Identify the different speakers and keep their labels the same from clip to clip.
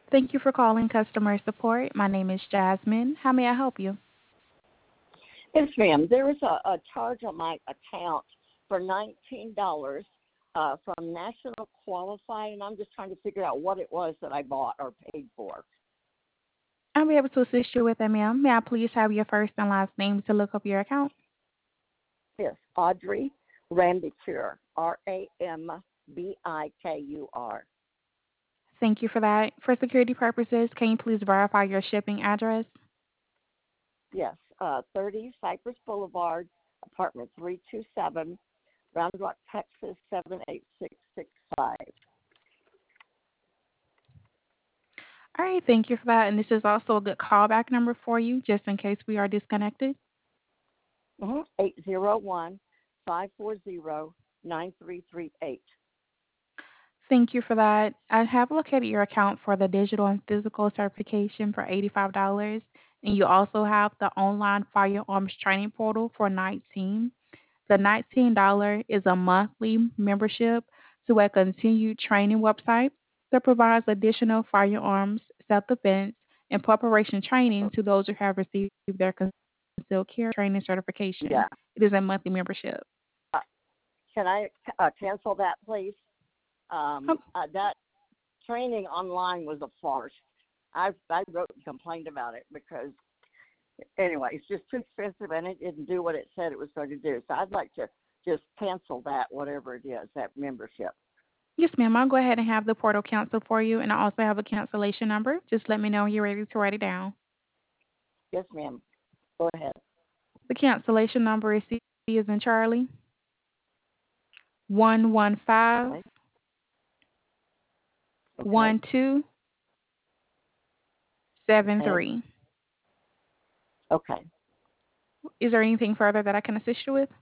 Speaker 1: Thank you for calling customer support. My name is Jasmine. How may I help you?
Speaker 2: Yes, ma'am. There was a charge on my account for $19 from National Qualify, and I'm just trying to figure out what it was that I bought or paid for.
Speaker 1: I'll be able to assist you with that, ma'am. May I please have your first and last name to look up your account?
Speaker 2: Yes, Audrey Rambikur, Rambikur.
Speaker 1: Thank you for that. For security purposes, can you please verify your shipping address?
Speaker 2: Yes, 30 Cypress Boulevard, apartment 327, Round Rock, Texas 78665.
Speaker 1: All right, thank you for that. And this is also a good callback number for you, just in case we are disconnected.
Speaker 2: 801 540 9338.
Speaker 1: Thank you for that. I have located your account for the digital and physical certification for $85, and you also have the online firearms training portal for 19. The $19 is a monthly membership to a continued training website that provides additional firearms, self-defense, and preparation training to those who have received their concealed carry training certification.
Speaker 2: Yeah.
Speaker 1: It is a monthly membership.
Speaker 2: Uh, can I cancel that, please? That training online was a farce. I wrote and complained about it because, anyway, it's just too expensive and it didn't do what it said it was going to do. So I'd like to just cancel that, whatever it is, that membership.
Speaker 1: Yes, ma'am. I'll go ahead and have the portal canceled for you, and I also have a cancellation number. Just let me know when you're ready to write it down.
Speaker 2: Yes, ma'am. Go ahead.
Speaker 1: The cancellation number is C as in Charlie 115
Speaker 2: Okay. Okay.
Speaker 1: 1273.
Speaker 2: Okay. Okay.
Speaker 1: Is there anything further that I can assist you with?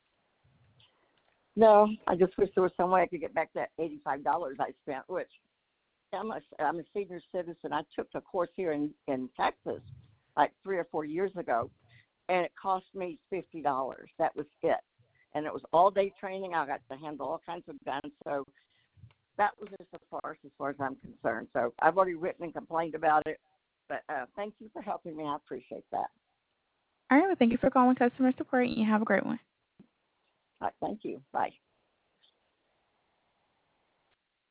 Speaker 2: No, I just wish there was some way I could get back that $85 I spent, which I'm a senior citizen. I took a course here in Texas like 3 or 4 years ago, and it cost me $50. That was it. And it was all day training. I got to handle all kinds of guns. So that was just a farce as far as I'm concerned. So I've already written and complained about it. But thank you for helping me. I appreciate that.
Speaker 1: All right. Well, thank you for calling customer support, and you have a great one.
Speaker 2: All right, thank you. Bye.